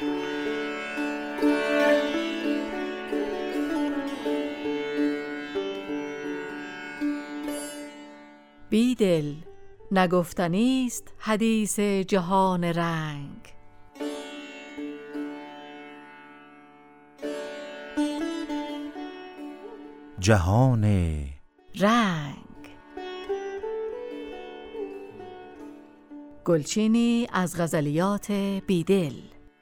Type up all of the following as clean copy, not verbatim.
بیدل نگفتنیست حدیث جهان رنگ. جهان رنگ. گلچینی از غزلیات بیدل.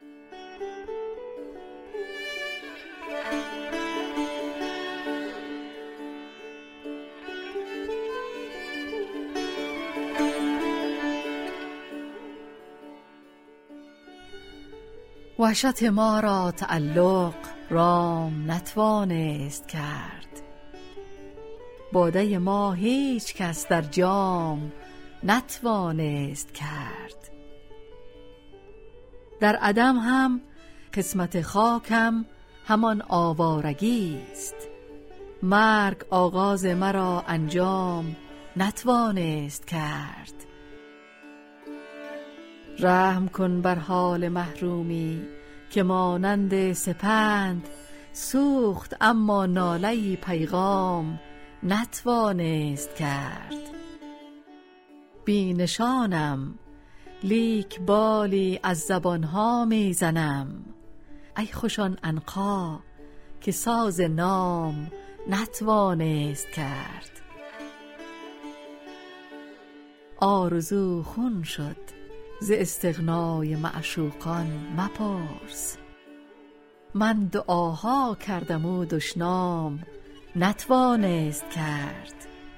وحشت ما را تعلق رام نتوانست کرد. باده ما هیچ کس در جام نتوانست کرد. در عدم هم قسمت خاکم همان آوارگی است. مرگ آغاز مرا انجام نتوانست کرد. رحم کن بر حال محرومی که مانند سپند سوخت، اما ناله‌ای پیغام نتوانست کرد. بی نشانم لیک بالی از زبانها میزنم. ای خوشان عنقا که ساز نام نتوانست کرد. آرزو خون شد ز استغنای معشوقان مپرس. من دعاها کردم و دشنام نتوانست کرد.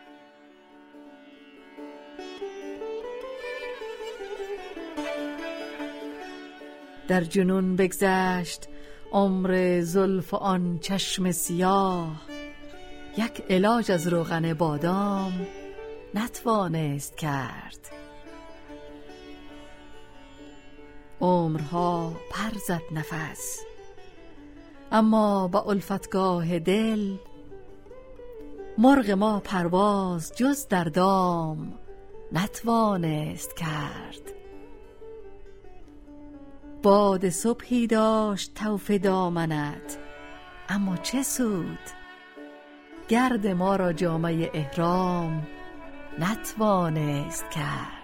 در جنون بگذشت عمر زلف آن چشم سیاه. یک علاج از روغن بادام نتوانست کرد. عمرها پر زد نفس، اما با الفتگاه دل مرغ ما پرواز جز در دام نتوانست کرد. باد صبحی داشت طوف دامنت، اما چه سود؟ گرد ما را جامه احرام نتوانست کرد.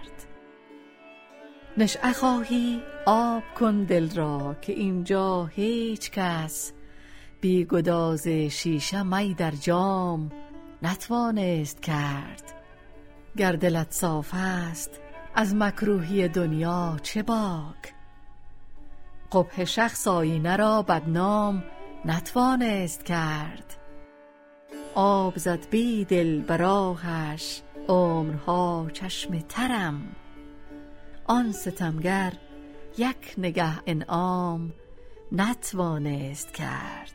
نشأه خواهی آب کن دل را که اینجا هیچ کس بی گداز شیشه می در جام نتوانست کرد. گر دلت صاف است از مکروهی دنیا چه باک؟ قبح شخص آینه را بدنام نتوانست کرد. آب زد بیدل براهش عمرها چشم ترم. آن ستمگر یک نگه انعام نتوانست کرد.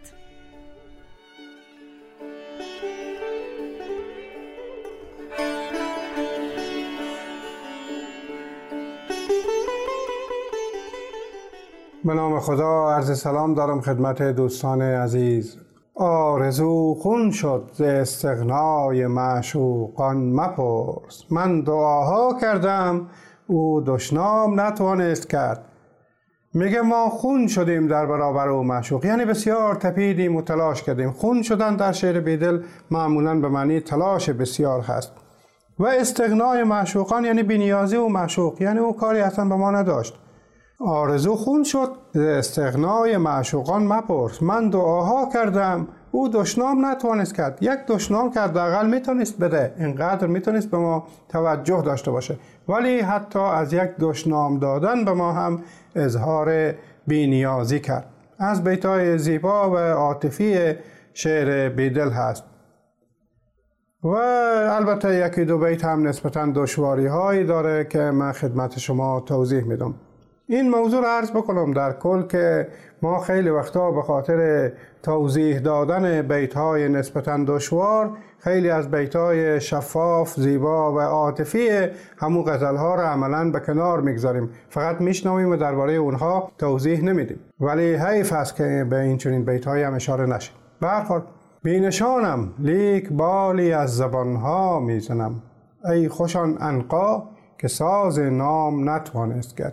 به نام خدا عرض سلام دارم خدمت دوستان عزیز. آرزو خون شد ز استغنای معشوقان مپرس. من دعاها کردم او دشنام نتوانست کرد. میگه ما خون شدیم در برابر او معشوق، یعنی بسیار تپیدیم و تلاش کردیم. خون شدن در شعر بیدل معمولاً به معنی تلاش بسیار هست. و استغنای معشوقان یعنی بی‌نیازی و معشوق، یعنی او کاری اصلا به ما نداشت. آرزو خون شد ز استغنای معشوقان مپرس. من دعاها کردم او دشنام نتوانست کرد. یک دشنام که حداقل میتونست بده، اینقدر میتونست به ما توجه داشته باشه، ولی حتی از یک دشنام دادن به ما هم اظهار بی‌نیازی کرد. از بیت‌های زیبا و عاطفی شعر بیدل هست. و البته یکی دو بیت هم نسبتاً دشواری هایی داره که من خدمت شما توضیح میدم. این موضوع رو عرض بکنم در کل که ما خیلی وقتا به خاطر توضیح دادن بیت‌های نسبتاً دشوار خیلی از بیت‌های شفاف، زیبا و عاطفی همون غزل‌ها رو عملاً به کنار میگذاریم، فقط میشنویم و درباره اونها توضیح نمیدیم. ولی حیف است که به این چنین بیت‌های هم اشاره نشه. به هر حال بینشانم لیک بالی از زبانها میزنم. ای خوشان عنقا که ساز نام نتوانست کرد.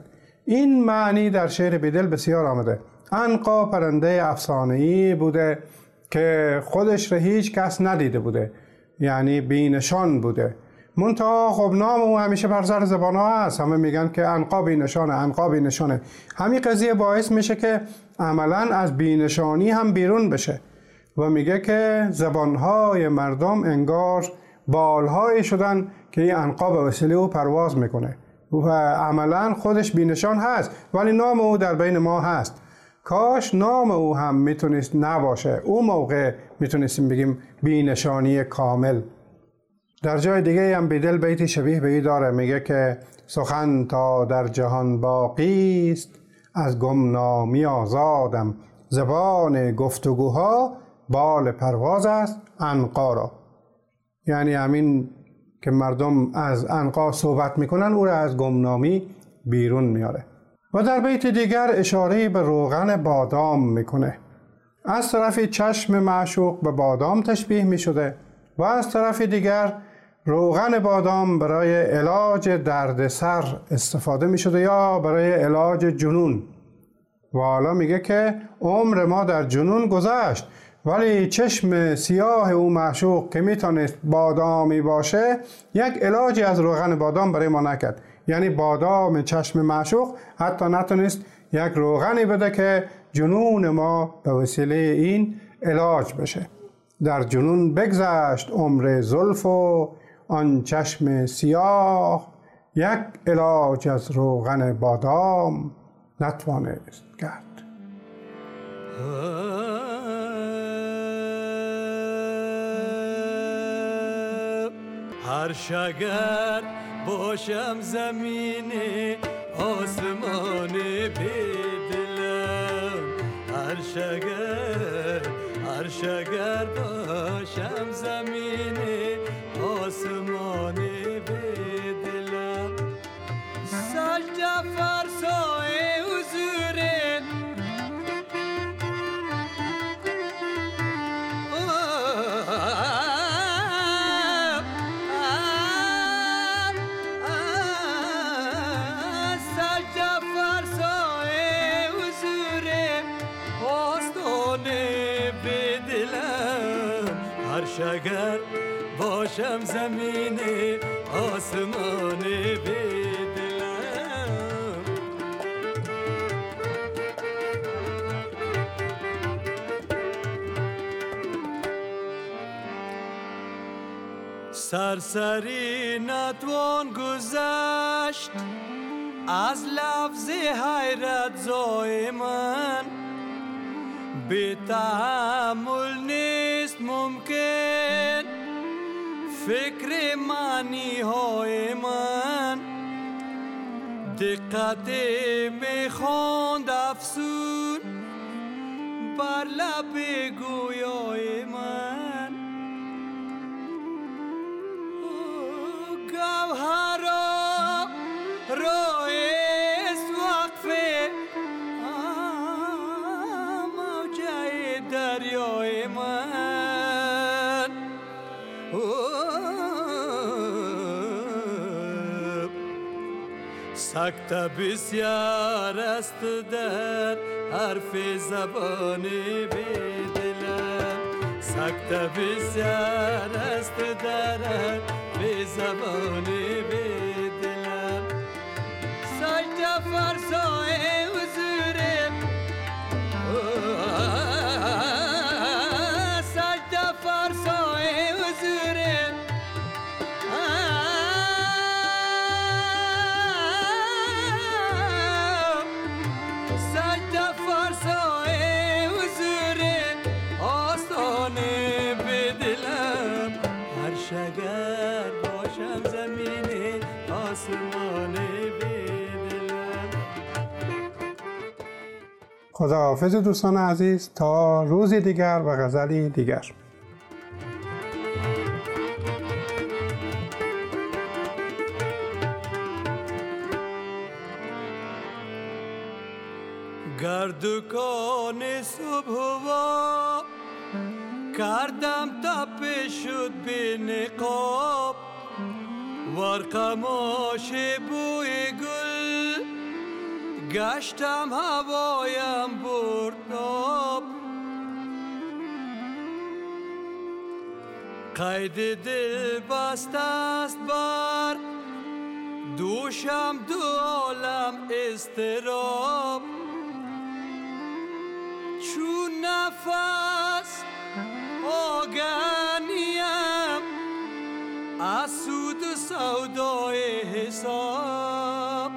این معنی در شعر بیدل بسیار آمده. عنقا پرنده افسانه‌ای بوده که خودش را هیچ کس ندیده بوده، یعنی بینشان بوده. منتها خب نام او همیشه بر سر زبان ها هست، همه میگن که عنقا بینشانه، عنقا بینشانه. همین قضیه باعث میشه که عملاً از بینشانی هم بیرون بشه و میگه که زبانهای مردم انگار بالهایی شدن که این عنقا به وسیله او پرواز میکنه و عملاً خودش بینشان هست، ولی نام او در بین ما هست. کاش نام او هم میتونست نباشه، اون موقع میتونستیم بگیم بینشانی کامل. در جای دیگه هم بیدل بیتی شبیه به این داره، میگه که سخن تا در جهان باقی است، از گمنامی آزادم، زبان گفتگوها بال پرواز است عنقا را. یعنی همین که مردم از عنقا صحبت میکنن او را از گمنامی بیرون میاره. و در بیت دیگر اشاره به روغن بادام میکنه. از طرفی چشم معشوق به بادام تشبیه میشده و از طرف دیگر روغن بادام برای علاج دردسر استفاده میشده یا برای علاج جنون. و حالا میگه که عمر ما در جنون گذشت، ولی چشم سیاه او معشوق که میتونست بادامی باشه یک علاجی از روغن بادام برای ما نکرد. یعنی بادام چشم معشوق حتی نتونست یک روغنی بده که جنون ما به وسیله این علاج بشه. در جنون بگذشت عمر زلف و آن چشم سیاه، یک علاج از روغن بادام نتوانست کرد. هر شگر باشم زمین آسمان بدلم، هر شگر باشم زمین آسمان بدلم، سجده فرسای حضورت شگر باشم زمین آسمان بدلم، سرسری نتوان گذشت از لفظ حیرت زای من، بی تحمل نیست ممکن فکر معنی های من، دقت میخواند افسون بر لب گویای من، گوهرا رایست وقفه موجه دریای من، سکته بسیار است در حرف زبان بدلم، سکته بسیار است در حرف زبان بدلم، سجده فرسای حضورم سجده فرسای حضورم، سجده فرسای حضورم آستانه بدلم، هر شگر باشم زمین آسمان بدلم. خداحافظ دوستان عزیز، تا روزی دیگر و غزلی دیگر. گردکان صبح و کردم تپه شد به نقاب، ورقماش بوی گل گشتم هوایم برداب قید دل بست است بر دوشم دو عالم اضطراب چون نفس آگنیم از سود و سودای حساب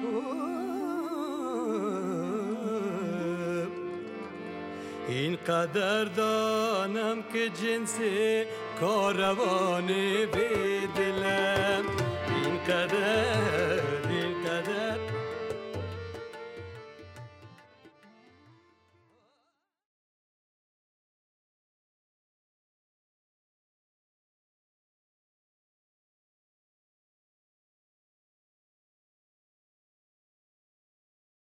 این قدر دانم که جنس کاروان به دلم این قدر